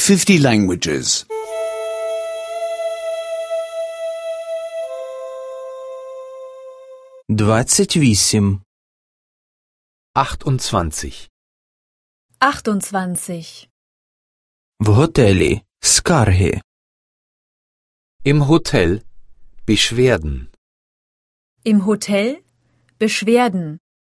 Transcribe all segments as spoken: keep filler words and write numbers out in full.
fifty languages. двадцять вісім. achtundzwanzig. achtundzwanzig. В готелі. Скарги. Im Hotel Beschwerden. Im Hotel Beschwerden.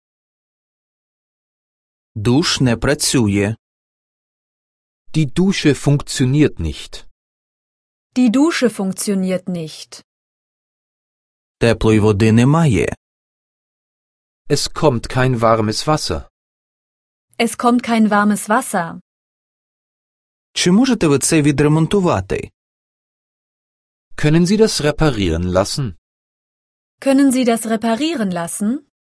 Душ не працює. Die Dusche funktioniert nicht. Die Dusche funktioniert nicht. Теплої води немає. Es kommt kein warmes Wasser. Es kommt kein warmes Wasser. Чи можете ви це відремонтувати? Können Sie das reparieren lassen? Können Sie das reparieren lassen?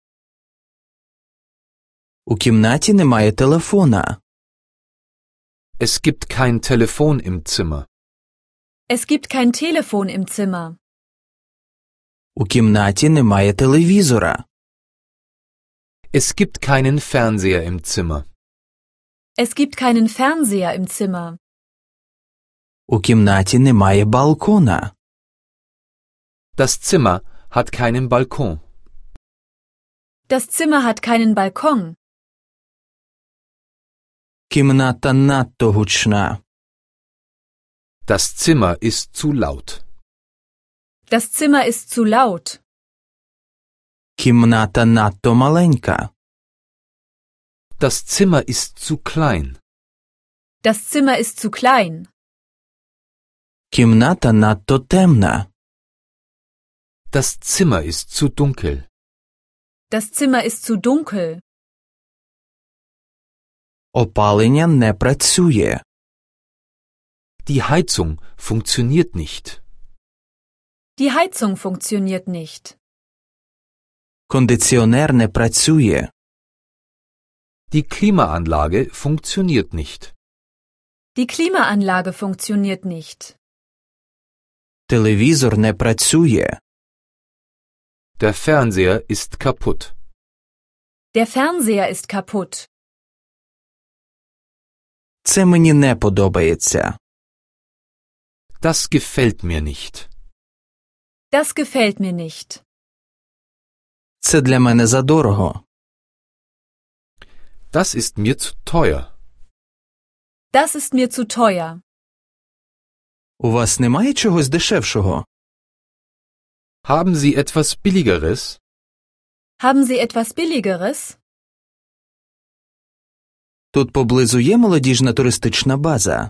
У кімнаті немає телефона. Es gibt kein Telefon im Zimmer. Es gibt kein Telefon im Zimmer. У кімнаті немає телевізора. Es gibt keinen Fernseher im Zimmer. Es gibt keinen Fernseher im Zimmer. У кімнаті немає балкона. Das Zimmer hat keinen Balkon. Das Zimmer hat keinen Balkon. Кімната надто гучна. Das Zimmer ist zu laut. Das Zimmer ist zu laut. Кімната надто маленька. Das Zimmer ist zu klein. Das Zimmer ist zu klein. Кімната надто темна. Das Zimmer ist zu dunkel. Das Zimmer ist zu dunkel. Опалення не працює. Die Heizung funktioniert nicht. Die Heizung funktioniert nicht. Кондиціонер не працює. Die Klimaanlage funktioniert nicht. Die Klimaanlage funktioniert nicht. Телевізор не працює. Der Fernseher ist kaputt. Der Fernseher ist kaputt. Це мені не подобається. Das gefällt mir nicht. Das gefällt mir nicht. Це для мене задорого. Das ist mir zu teuer. Das ist mir zu teuer. У вас немає чогось дешевшого? Haben Sie etwas Billigeres? Haben Sie etwas Billigeres? Тут поблизу є молодіжна туристична база.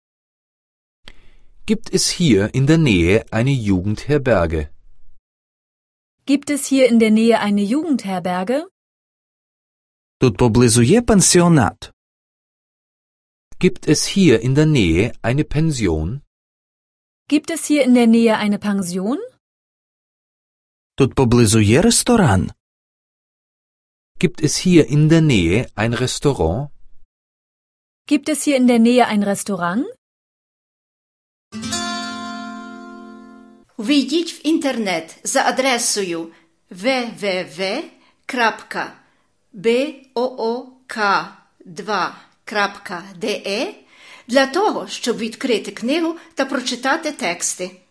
Gibt es hier in der Nähe eine Jugendherberge? Gibt es hier in der Nähe eine Jugendherberge? Тут поблизу є пансіонат. Gibt es hier in der Nähe eine Pension? Gibt es hier in der Nähe eine Pension? Тут поблизу є ресторан. Gibt es hier in der Nähe ein Restaurant? Gibt es hier in der Nähe ein Restaurant? Ввійдіть в інтернет за адресою дабл-ю дабл-ю дабл-ю крапка буок два крапка де для того, щоб відкрити книгу та прочитати тексти.